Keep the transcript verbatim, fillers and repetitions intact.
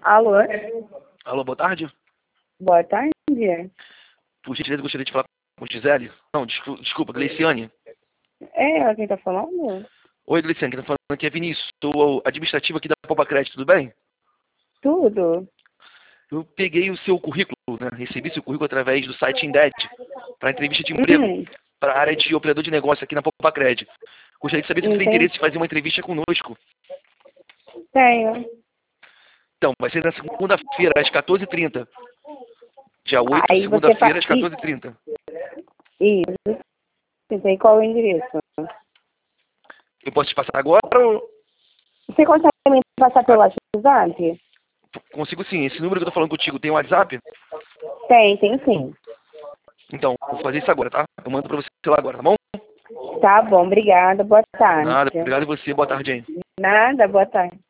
Alô? Alô, boa tarde. Boa tarde. Por gentileza, gostaria de falar com Gisele. Não, desculpa, desculpa, Gleiciane. É, ela quem tá falando? Oi, Gleiciane, quem tá falando aqui é Vinícius. Sou administrativo aqui da Poupa Crédito, tudo bem? Tudo. Eu peguei o seu currículo, né? Recebi seu currículo através do site Indeed para entrevista de emprego Hum, para a área de operador de negócio aqui na Poupa Crédito. Gostaria de saber se você tem entendi. interesse em fazer uma entrevista conosco. Tenho. Então, vai ser na segunda-feira, às quatorze e trinta. Dia oito, Aí você segunda-feira, faz. às quatorze e trinta. Isso. Você tem qual é o endereço? Eu posso te passar agora ou... Você consegue me passar pelo Ah, WhatsApp? consigo sim. Esse número que eu tô falando contigo tem um WhatsApp? Tem, tem sim. Então, vou fazer isso agora, tá? Eu mando pra você lá agora, tá bom? Tá bom, obrigada. Boa tarde. Nada, obrigado a você. Boa tarde, hein? Nada, boa tarde.